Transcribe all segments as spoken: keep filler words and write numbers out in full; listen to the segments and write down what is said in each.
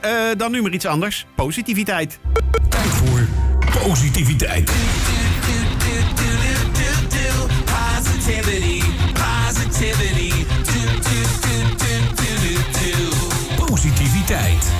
Uh, dan nu maar iets anders. Positiviteit. Tijd voor positiviteit. Positivity, positivity. Positiviteit.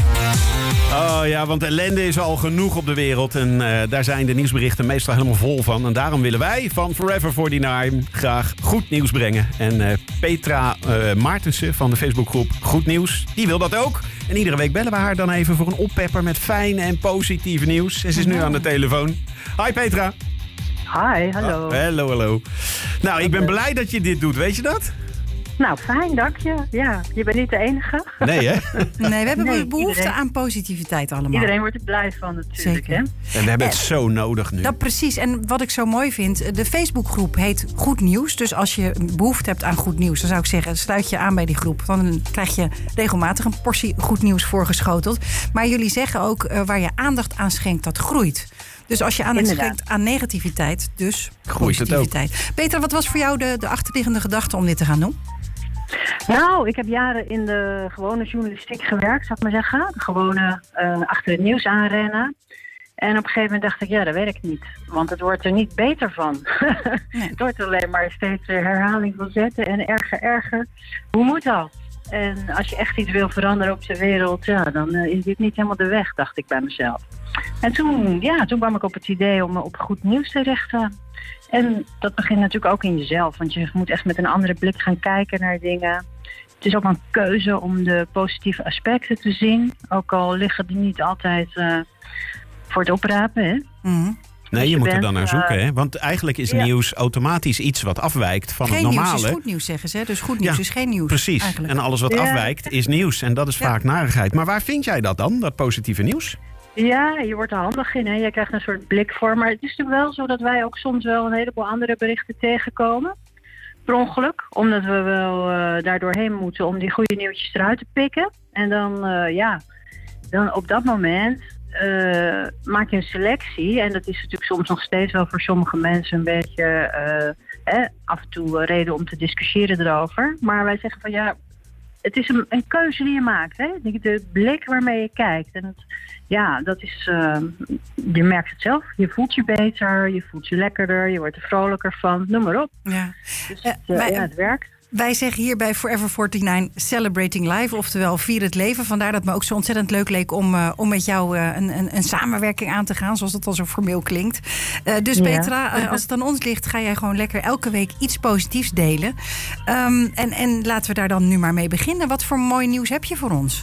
Oh ja, want ellende is al genoeg op de wereld. En uh, daar zijn de nieuwsberichten meestal helemaal vol van. En daarom willen wij van Forever negenenveertig graag goed nieuws brengen. En uh, Petra uh, Maartensen van de Facebookgroep Goed Nieuws, die wil dat ook. En iedere week bellen we haar dan even voor een oppepper met fijne en positieve nieuws. En ze is nu aan de telefoon. Hi Petra. Hi, hallo. Oh, hallo, hallo. Nou, ik ben blij dat je dit doet. Weet je dat? Nou, fijn, dank je. Ja, je bent niet de enige. Nee, hè? Nee, we hebben Nee, behoefte iedereen. aan positiviteit allemaal. Iedereen wordt er blij van natuurlijk. Zeker. Hè? En we hebben het zo nodig nu. Dat precies. En wat ik zo mooi vind, de Facebookgroep heet Goed Nieuws. Dus als je behoefte hebt aan goed nieuws, dan zou ik zeggen, sluit je aan bij die groep. Dan krijg je regelmatig een portie goed nieuws voorgeschoteld. Maar jullie zeggen ook, uh, waar je aandacht aan schenkt, dat groeit. Dus als je aandacht Inderdaad. schenkt aan negativiteit, dus Groeit het ook. positiviteit. Petra, wat was voor jou de, de achterliggende gedachte om dit te gaan doen? Nou, ik heb jaren in de gewone journalistiek gewerkt, zou ik maar zeggen. De gewone uh, achter het nieuws aanrennen. En op een gegeven moment dacht ik, ja, dat werkt niet. Want het wordt er niet beter van. Nee. Het wordt alleen maar steeds herhaling van zetten en erger, erger. Hoe moet dat? En als je echt iets wil veranderen op de wereld, ja, dan uh, is dit niet helemaal de weg, dacht ik bij mezelf. En toen, ja, toen kwam ik op het idee om me op goed nieuws te richten. En dat begint natuurlijk ook in jezelf, want je moet echt met een andere blik gaan kijken naar dingen. Het is ook een keuze om de positieve aspecten te zien, ook al liggen die niet altijd uh, voor het oprapen, hè. Mm-hmm. Nee, Dus je je moet er bent, dan naar uh, zoeken, hè? Want eigenlijk is ja. nieuws automatisch iets wat afwijkt van Geen het normale. nieuws is goed nieuws, zeggen ze. Dus goed nieuws Ja, is geen nieuws. Precies. Eigenlijk. En alles wat Ja. afwijkt is nieuws. En dat is Ja. vaak narigheid. Maar waar vind jij dat dan, dat positieve nieuws? Ja, je wordt er handig in, hè. Je krijgt een soort blik voor. Maar het is natuurlijk wel zo dat wij ook soms wel een heleboel andere berichten tegenkomen. Per ongeluk. Omdat we wel uh, daar doorheen moeten om die goede nieuwtjes eruit te pikken. En dan, uh, ja, dan op dat moment uh, maak je een selectie. En dat is natuurlijk soms nog steeds wel voor sommige mensen een beetje uh, eh, af en toe reden om te discussiëren erover. Maar wij zeggen van ja, het is een, een keuze die je maakt, hè? De, de blik waarmee je kijkt. En het, ja, dat is, uh, je merkt het zelf. Je voelt je beter, je voelt je lekkerder, je wordt er vrolijker van. Noem maar op. Ja. Dus Uh, het, uh, wij- ja, het werkt. Wij zeggen hier bij Forever negenenveertig Celebrating Life, oftewel vier het leven. Vandaar dat het me ook zo ontzettend leuk leek om, uh, om met jou uh, een, een, een samenwerking aan te gaan, zoals dat al zo formeel klinkt. Uh, dus Ja. Petra, uh, als het aan ons ligt, ga jij gewoon lekker elke week iets positiefs delen. Um, en, en laten we daar dan nu maar mee beginnen. Wat voor mooi nieuws heb je voor ons?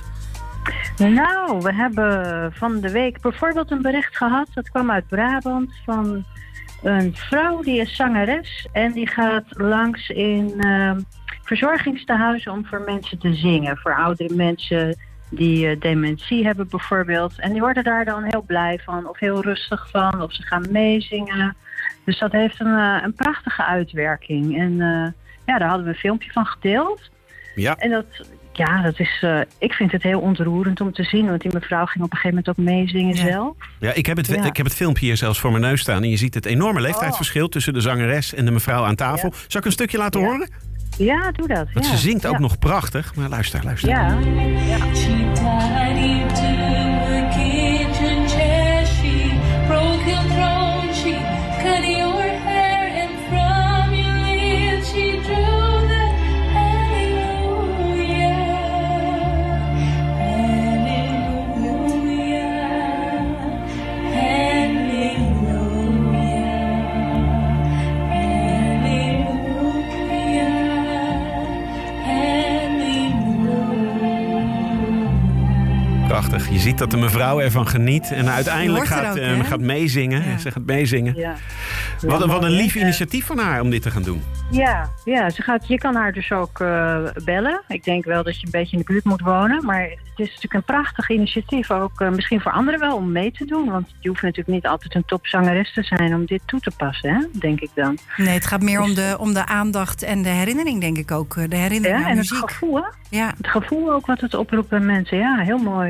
Nou, we hebben van de week bijvoorbeeld een bericht gehad. Dat kwam uit Brabant van een vrouw die is zangeres. En die gaat langs in uh, verzorgingstehuizen om voor mensen te zingen. Voor oudere mensen die uh, dementie hebben bijvoorbeeld. En die worden daar dan heel blij van of heel rustig van. Of ze gaan meezingen. Dus dat heeft een, uh, een prachtige uitwerking. En uh, ja, daar hadden we een filmpje van gedeeld. Ja. En dat, ja, dat is, uh, ik vind het heel ontroerend om te zien. Want die mevrouw ging op een gegeven moment ook meezingen Ja. zelf. Ja, ik heb, het, Ja. ik heb het filmpje hier zelfs voor mijn neus staan. En je ziet het enorme leeftijdsverschil tussen de zangeres en de mevrouw aan tafel. Ja. Zal ik een stukje laten Ja. horen? Ja, doe dat. Want ja. ze zingt ook ja. nog prachtig. Maar luister, luister. Ja. She tied him to a kitchen chair. She broke your throne. She cut your hair, and from your lips she drew the hallelujah, hallelujah, hallelujah. Prachtig. Je ziet dat de mevrouw ervan geniet. En uiteindelijk Je hoort er gaat, ook, eh, hè? gaat meezingen. Ja. Ze gaat meezingen. Ja. Wat, een- wat een mooi, lief hè? initiatief van haar om dit te gaan doen. Ja, ja ze gaat, je kan haar dus ook uh, bellen. Ik denk wel dat je een beetje in de buurt moet wonen. Maar het is natuurlijk een prachtig initiatief. Ook uh, misschien voor anderen wel om mee te doen. Want je hoeft natuurlijk niet altijd een topzangeres te zijn om dit toe te passen, hè? Denk ik dan. Nee, het gaat meer om de, om de aandacht en de herinnering, denk ik ook. De herinnering Ja, aan en het muziek. gevoel, hè? Ja. Het gevoel ook wat het oproept bij mensen. Ja, heel mooi.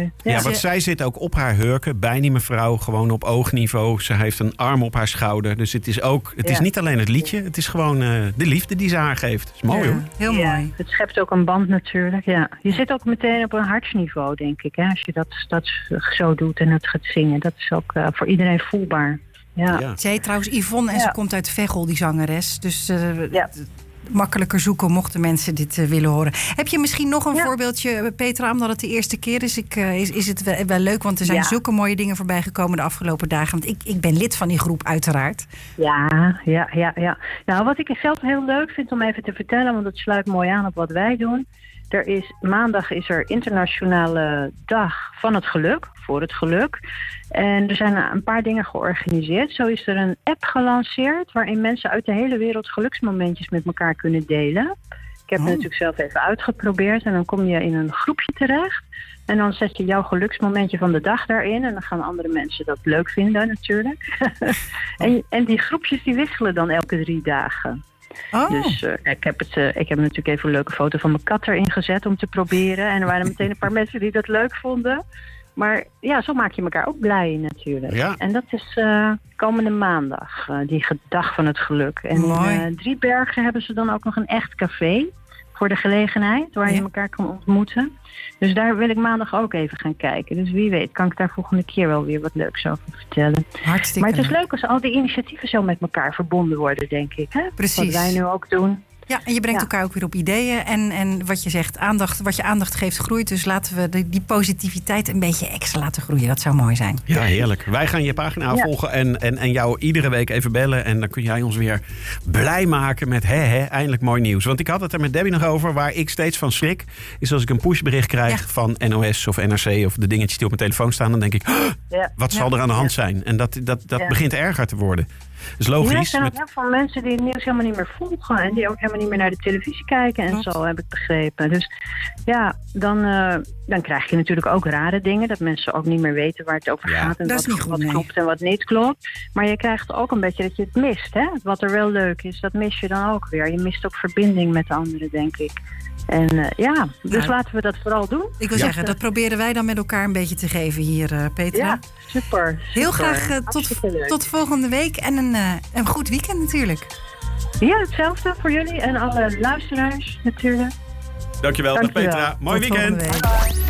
mooi. Ja, Ja. want zij zit ook op haar hurken bij die mevrouw, gewoon op oogniveau. Ze heeft een arm op haar schouder. Dus het is ook, het is Ja. niet alleen het liedje, het is gewoon uh, de liefde die ze haar geeft. Dat is mooi Ja, hoor. heel Ja, mooi. het schept ook een band natuurlijk, ja. Je zit ook meteen op een hartsniveau, denk ik, hè, als je dat, dat zo doet en het gaat zingen. Dat is ook uh, voor iedereen voelbaar. Ja. Ja. Ze heet trouwens Yvonne en ze Ja. komt uit Veghel, die zangeres. Dus uh, Ja. makkelijker zoeken mochten mensen dit uh, willen horen. Heb je misschien nog een Ja. voorbeeldje, Petra, omdat het de eerste keer is? Ik, uh, is, is het wel, wel leuk, want er zijn Ja. zulke mooie dingen voorbij gekomen de afgelopen dagen. Want ik, ik ben lid van die groep, uiteraard. Ja, ja, ja, ja. Nou, wat ik zelf heel leuk vind om even te vertellen, want het sluit mooi aan op wat wij doen. Er is, maandag is er internationale dag van het geluk, voor het geluk. En er zijn een paar dingen georganiseerd. Zo is er een app gelanceerd waarin mensen uit de hele wereld geluksmomentjes met elkaar kunnen delen. Ik heb Oh. het natuurlijk zelf even uitgeprobeerd en dan kom je in een groepje terecht. En dan zet je jouw geluksmomentje van de dag daarin. En dan gaan andere mensen dat leuk vinden natuurlijk. en, en die groepjes die wisselen dan elke drie dagen. Oh, Dus uh, ik, heb het, uh, ik heb natuurlijk even een leuke foto van mijn kat erin gezet om te proberen. En er waren meteen een paar mensen die dat leuk vonden. Maar ja, zo maak je elkaar ook blij natuurlijk. Ja. En dat is uh, komende maandag, uh, die dag van het geluk. En Mooi. in uh, Driebergen hebben ze dan ook nog een echt café voor de gelegenheid, waar Ja. je elkaar kan ontmoeten. Dus daar wil ik maandag ook even gaan kijken. Dus wie weet kan ik daar volgende keer wel weer wat leuks over vertellen. hartstikke Maar het is leuk. leuk als al die initiatieven zo met elkaar verbonden worden, denk ik. Hè? Precies. Wat wij nu ook doen. Ja, en je brengt Ja. elkaar ook weer op ideeën. En, en wat je zegt, aandacht, wat je aandacht geeft, groeit. Dus laten we de, die positiviteit een beetje extra laten groeien. Dat zou mooi zijn. Ja, heerlijk. Wij gaan je pagina Ja. volgen en, en, en jou iedere week even bellen. En dan kun jij ons weer blij maken met hè, hè, eindelijk mooi nieuws. Want ik had het er met Debbie nog over. Waar ik steeds van schrik, is als ik een pushbericht krijg Ja. van N O S of N R C of de dingetjes die op mijn telefoon staan. Dan denk ik, "Oh, Ja. wat zal er aan de hand zijn? En dat, dat, dat Ja. begint erger te worden. Dat is Ja, er logisch. zijn ook Met- heel veel mensen die het nieuws helemaal niet meer volgen. En die ook helemaal niet meer naar de televisie kijken en Klopt. zo, heb ik begrepen. Dus ja, dan, uh, dan krijg je natuurlijk ook rare dingen. Dat mensen ook niet meer weten waar het over Ja. gaat. En Dat is wat, niet goed, wat nee. klopt en wat niet klopt. Maar je krijgt ook een beetje dat je het mist. Hè? Wat er wel leuk is, dat mis je dan ook weer. Je mist ook verbinding met de anderen, denk ik. En uh, ja, dus Nou, laten we dat vooral doen. Ik wil Ja. zeggen, dat proberen wij dan met elkaar een beetje te geven hier, uh, Petra. Ja, super. Heel super. graag uh, tot, Hartstikke leuk. tot volgende week. En een, uh, een goed weekend natuurlijk. Ja, hetzelfde voor jullie en alle luisteraars natuurlijk. Dankjewel, dag Dankjewel. Petra. Mooi Tot weekend. volgende week.